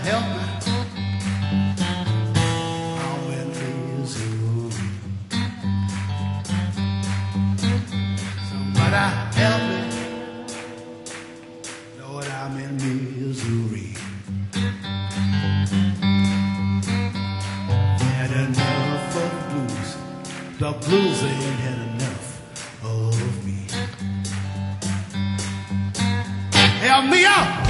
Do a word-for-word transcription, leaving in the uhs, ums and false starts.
help me. I'm in Missouri. Somebody help me. Lord, I'm in Missouri. Had enough of blues. The blues ain't had enough of me. Help me out.